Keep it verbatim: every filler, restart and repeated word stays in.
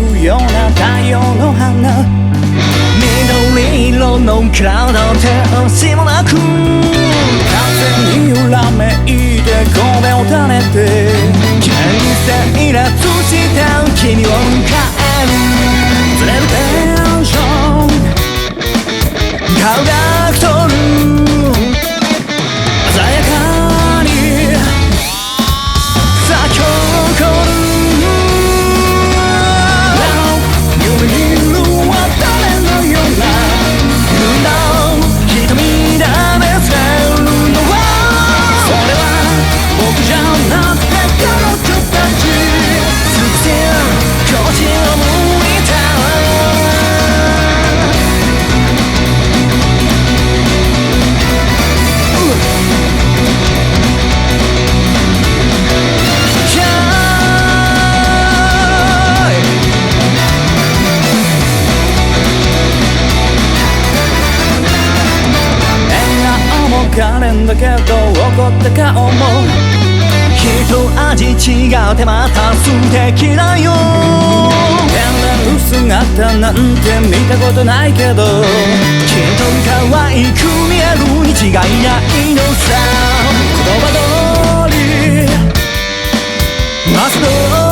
るような太陽の花、緑色のクラウド手押しもなく風に揺らめいて声を垂れて人生イラつした君を迎えるずれるテンション顔が太る鮮やかに咲き誇る夢見るは誰のような夢の瞳だめせるのはそれは僕じゃなくて彼女たち尽くせこっちを向いたかれんだけど怒った顔も一味違うてまた素敵だよ変なる姿なんて見たことないけどきっと可愛く見えるに違いないのさ言葉通り明日の